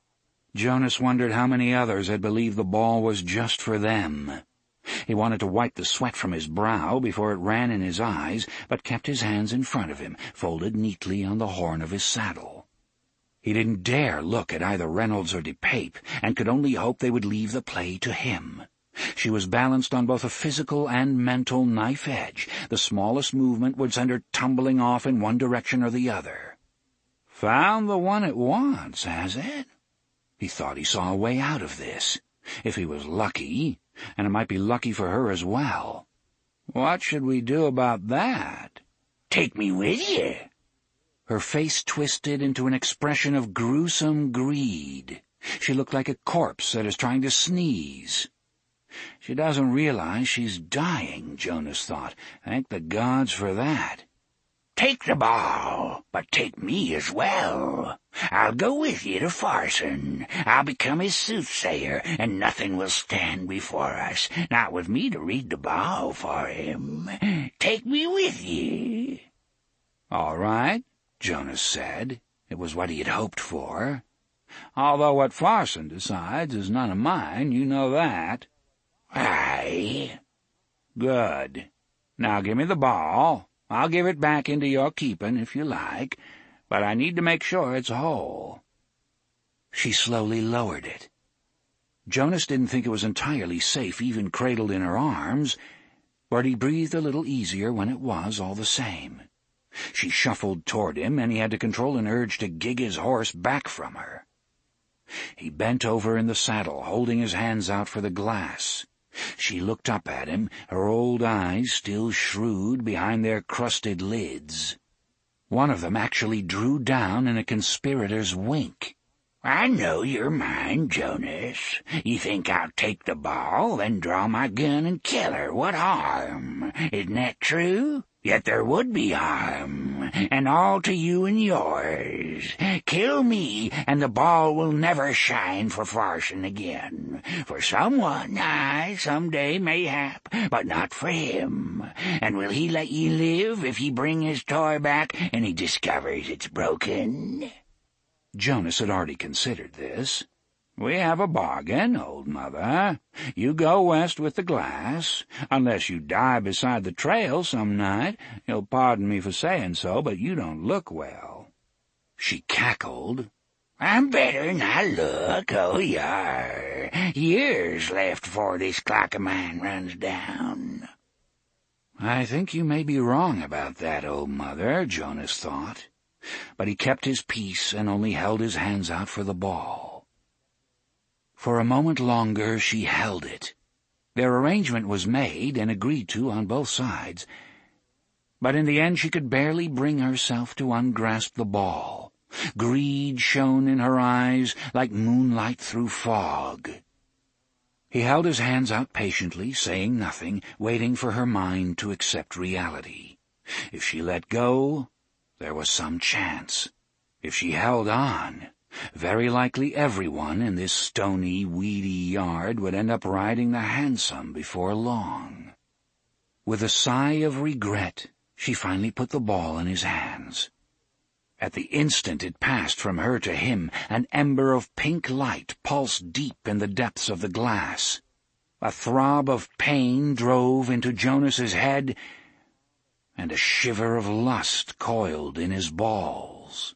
Jonas wondered how many others had believed the ball was just for them. He wanted to wipe the sweat from his brow before it ran in his eyes, but kept his hands in front of him, folded neatly on the horn of his saddle. He didn't dare look at either Reynolds or DePape, and could only hope they would leave the play to him. She was balanced on both a physical and mental knife edge. The smallest movement would send her tumbling off in one direction or the other. "Found the one it wants, has it?" He thought he saw a way out of this, if he was lucky, and it might be lucky for her as well. "What should we do about that?" "Take me with you." Her face twisted into an expression of gruesome greed. She looked like a corpse that is trying to sneeze. She doesn't realize she's dying, Jonas thought. Thank the gods for that. "Take the ball, but take me as well. I'll go with you to Farson. I'll become his soothsayer, and nothing will stand before us, not with me to read the ball for him. Take me with you." "All right," Jonas said. It was what he had hoped for. "Although what Farson decides is none of mine, you know that." "Aye." "Good. Now give me the ball. I'll give it back into your keeping if you like, but I need to make sure it's whole." She slowly lowered it. Jonas didn't think it was entirely safe even cradled in her arms, but he breathed a little easier when it was all the same. She shuffled toward him, and he had to control an urge to gig his horse back from her. He bent over in the saddle, holding his hands out for the glass. She looked up at him, her old eyes still shrewd behind their crusted lids. One of them actually drew down in a conspirator's wink. I know your mind, Jonas. You think I'll take the ball, then draw my gun and kill her. What harm? Isn't that true? Yet there would be harm, and all to you and yours. Kill me, and the ball will never shine for Farson again. For someone, someday mayhap, but not for him. And will he let ye live if ye bring his toy back and he discovers it's broken?" Jonas had already considered this. "We have a bargain, old mother. You go west with the glass, unless you die beside the trail some night. You'll pardon me for saying so, but you don't look well." She cackled. "I'm better than I look, oh yar. Years left before this clock of mine runs down." "I think you may be wrong about that, old mother," Jonas thought. But he kept his peace and only held his hands out for the ball. For a moment longer she held it. Their arrangement was made and agreed to on both sides, but in the end she could barely bring herself to ungrasp the ball. Greed shone in her eyes like moonlight through fog. He held his hands out patiently, saying nothing, waiting for her mind to accept reality. If she let go, there was some chance. If she held on, very likely everyone in this stony, weedy yard would end up riding the hansom before long. With a sigh of regret, she finally put the ball in his hands. At the instant it passed from her to him, an ember of pink light pulsed deep in the depths of the glass. A throb of pain drove into Jonas's head, and a shiver of lust coiled in his balls.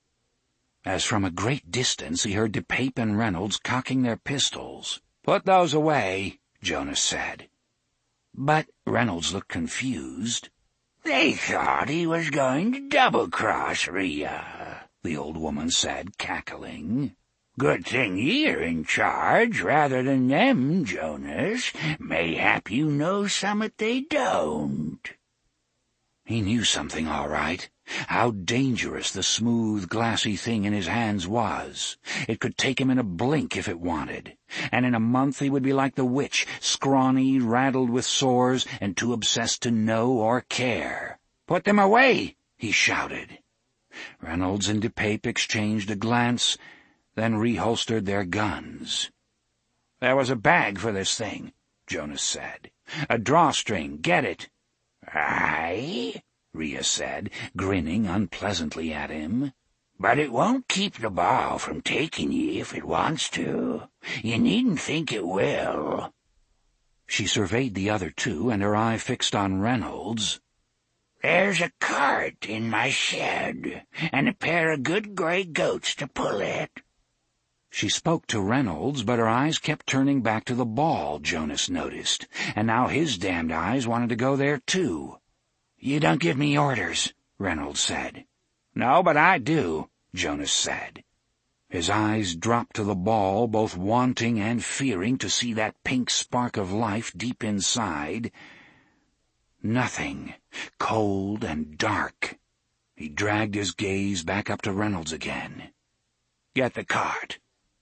As from a great distance he heard DePape and Reynolds cocking their pistols. "Put those away," Jonas said. But Reynolds looked confused. "They thought he was going to double-cross Rhea," the old woman said, cackling. "Good thing you're in charge rather than them, Jonas. Mayhap you know summat they don't." He knew something, all right. How dangerous the smooth, glassy thing in his hands was. It could take him in a blink if it wanted, and in a month he would be like the witch, scrawny, raddled with sores, and too obsessed to know or care. "Put them away!" he shouted. Reynolds and DePape exchanged a glance, then reholstered their guns. "There was a bag for this thing," Jonas said. "A drawstring, get it." "Aye," Rhea said, grinning unpleasantly at him. "But it won't keep the ball from taking ye if it wants to. You needn't think it will." She surveyed the other two, and her eye fixed on Reynolds. "There's a cart in my shed, and a pair of good gray goats to pull it." She spoke to Reynolds, but her eyes kept turning back to the ball, Jonas noticed, and now his damned eyes wanted to go there too. "You don't give me orders," Reynolds said. "No, but I do," Jonas said. His eyes dropped to the ball, both wanting and fearing to see that pink spark of life deep inside. Nothing. Cold and dark. He dragged his gaze back up to Reynolds again. "Get the cart."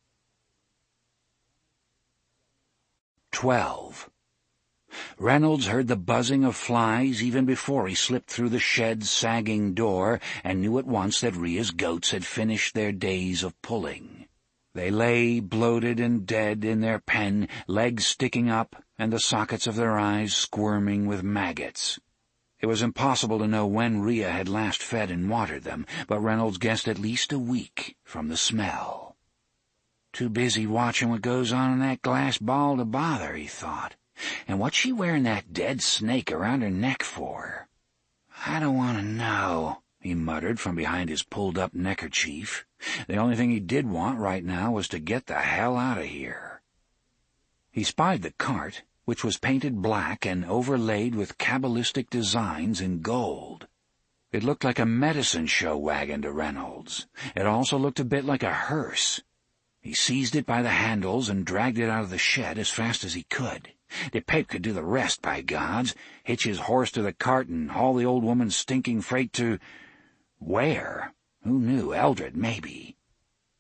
12. Reynolds heard the buzzing of flies even before he slipped through the shed's sagging door and knew at once that Rhea's goats had finished their days of pulling. They lay bloated and dead in their pen, legs sticking up and the sockets of their eyes squirming with maggots. It was impossible to know when Rhea had last fed and watered them, but Reynolds guessed at least a week from the smell. Too busy watching what goes on in that glass ball to bother, he thought. And what's she wearing that dead snake around her neck for? "I don't want to know," he muttered from behind his pulled-up neckerchief. The only thing he did want right now was to get the hell out of here. He spied the cart, which was painted black and overlaid with cabalistic designs in gold. It looked like a medicine show wagon to Reynolds. It also looked a bit like a hearse. He seized it by the handles and dragged it out of the shed as fast as he could. DePape could do the rest, by gods, hitch his horse to the cart and haul the old woman's stinking freight to... where? Who knew? Eldred, maybe.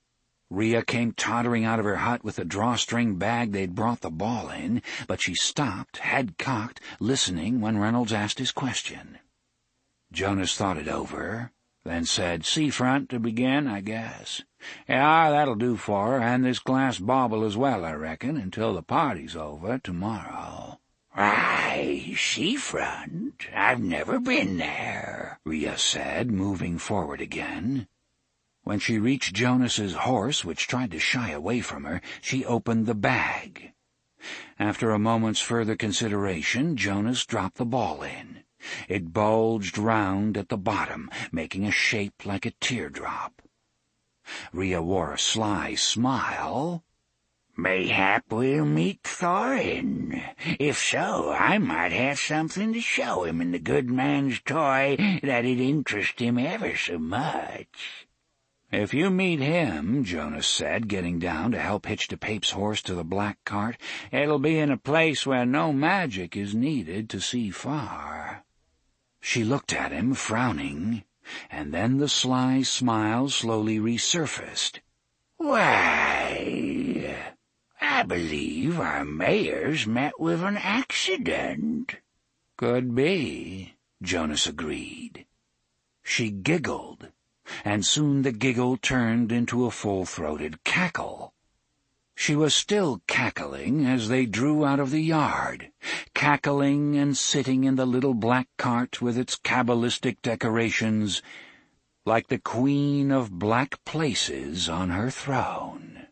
Rhea came tottering out of her hut with the drawstring bag they'd brought the ball in, but she stopped, head cocked, listening when Reynolds asked his question. Jonas thought it over, then said, "Seafront to begin, I guess. Yeah, that'll do for her, and this glass bauble as well, I reckon, until the party's over tomorrow." "Why, seafront? I've never been there," Rhea said, moving forward again. When she reached Jonas's horse, which tried to shy away from her, she opened the bag. After a moment's further consideration, Jonas dropped the ball in. It bulged round at the bottom, making a shape like a teardrop. Rhea wore a sly smile. "Mayhap we'll meet Thorin. If so, I might have something to show him in the good man's toy that'd interest him ever so much." "If you meet him," Jonas said, getting down to help hitch DePape's horse to the black cart, "it'll be in a place where no magic is needed to see far." She looked at him, frowning, and then the sly smile slowly resurfaced. "Why, I believe our mayor's met with an accident." "Could be," Jonas agreed. She giggled, and soon the giggle turned into a full-throated cackle. She was still cackling as they drew out of the yard, cackling and sitting in the little black cart with its cabalistic decorations, like the queen of black places on her throne.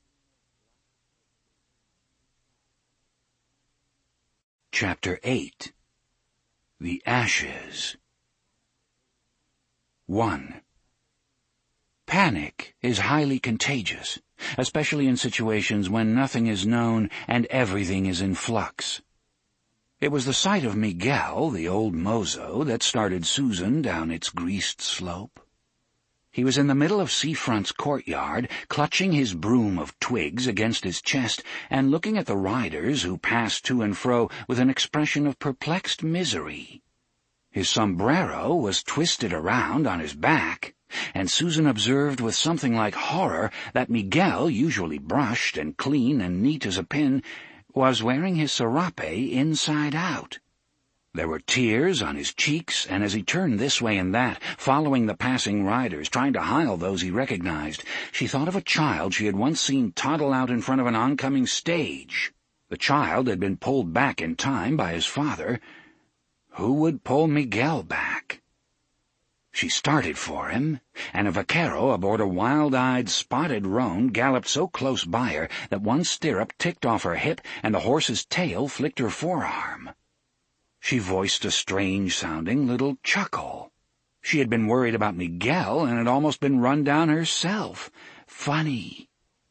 Chapter 8. The Ashes. 1. Panic is highly contagious, especially in situations when nothing is known and everything is in flux. It was the sight of Miguel, the old mozo, that started Susan down its greased slope. He was in the middle of Seafront's courtyard, clutching his broom of twigs against his chest and looking at the riders who passed to and fro with an expression of perplexed misery. His sombrero was twisted around on his back, and Susan observed with something like horror that Miguel, usually brushed and clean and neat as a pin, was wearing his serape inside out. There were tears on his cheeks, and as he turned this way and that, following the passing riders, trying to hail those he recognized, she thought of a child she had once seen toddle out in front of an oncoming stage. The child had been pulled back in time by his father. Who would pull Miguel back? She started for him, and a vaquero aboard a wild-eyed, spotted roan galloped so close by her that one stirrup ticked off her hip and the horse's tail flicked her forearm. She voiced a strange-sounding little chuckle. She had been worried about Miguel and had almost been run down herself. Funny.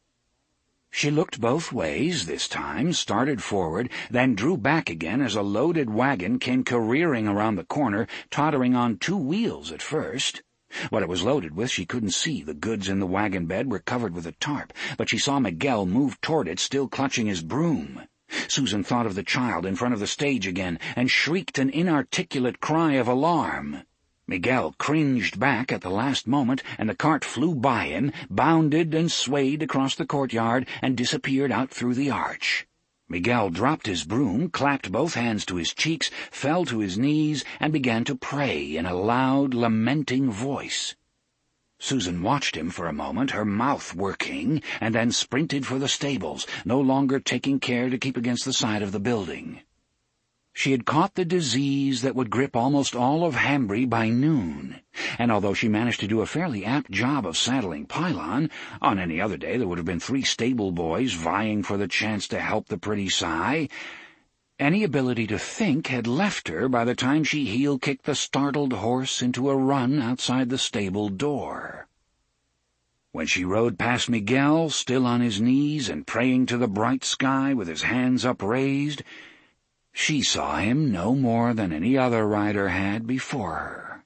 She looked both ways this time, started forward, then drew back again as a loaded wagon came careering around the corner, tottering on 2 wheels at first. What it was loaded with she couldn't see. The goods in the wagon bed were covered with a tarp, but she saw Miguel move toward it, still clutching his broom. Susan thought of the child in front of the stage again and shrieked an inarticulate cry of alarm. Miguel cringed back at the last moment, and the cart flew by him, bounded and swayed across the courtyard, and disappeared out through the arch. Miguel dropped his broom, clapped both hands to his cheeks, fell to his knees, and began to pray in a loud, lamenting voice. Susan watched him for a moment, her mouth working, and then sprinted for the stables, no longer taking care to keep against the side of the building. She had caught the disease that would grip almost all of Hambry by noon, and although she managed to do a fairly apt job of saddling Pylon, on any other day there would have been 3 stable boys vying for the chance to help the pretty Cy. Any ability to think had left her by the time she heel-kicked the startled horse into a run outside the stable door. When she rode past Miguel, still on his knees and praying to the bright sky with his hands upraised, she saw him no more than any other rider had before her.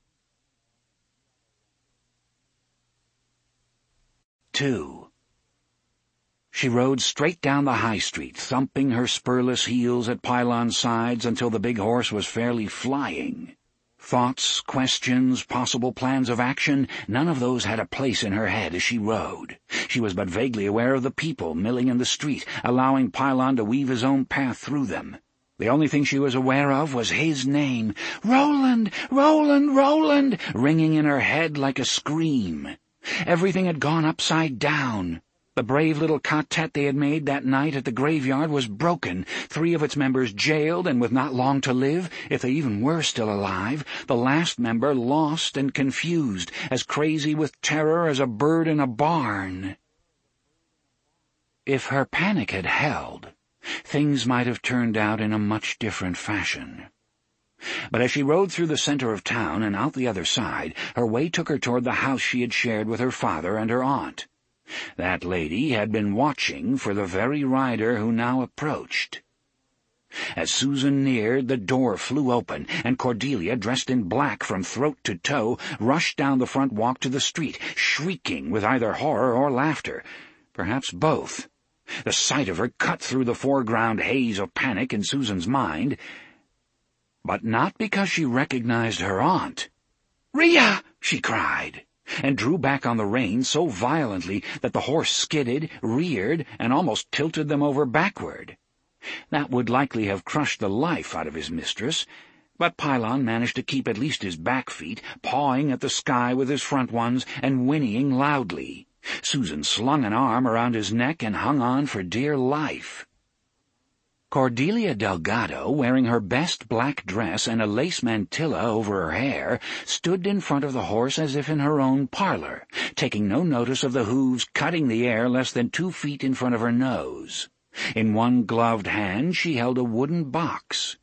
2. She rode straight down the high street, thumping her spurless heels at Pylon's sides until the big horse was fairly flying. Thoughts, questions, possible plans of action, none of those had a place in her head as she rode. She was but vaguely aware of the people milling in the street, allowing Pylon to weave his own path through them. The only thing she was aware of was his name, Roland, Roland, Roland, ringing in her head like a scream. Everything had gone upside down. The brave little quartet they had made that night at the graveyard was broken, 3 of its members jailed and with not long to live, if they even were still alive, the last member lost and confused, as crazy with terror as a bird in a barn. If her panic had held, things might have turned out in a much different fashion. But as she rode through the center of town and out the other side, her way took her toward the house she had shared with her father and her aunt. That lady had been watching for the very rider who now approached. As Susan neared, the door flew open, and Cordelia, dressed in black from throat to toe, rushed down the front walk to the street, shrieking with either horror or laughter, perhaps both. The sight of her cut through the foreground haze of panic in Susan's mind, but not because she recognized her aunt. "Ria!" she cried, and drew back on the reins so violently that the horse skidded, reared, and almost tilted them over backward. That would likely have crushed the life out of his mistress, but Pylon managed to keep at least his back feet, pawing at the sky with his front ones and whinnying loudly. Susan slung an arm around his neck and hung on for dear life. Cordelia Delgado, wearing her best black dress and a lace mantilla over her hair, stood in front of the horse as if in her own parlor, taking no notice of the hooves cutting the air less than 2 feet in front of her nose. In one gloved hand she held a wooden box.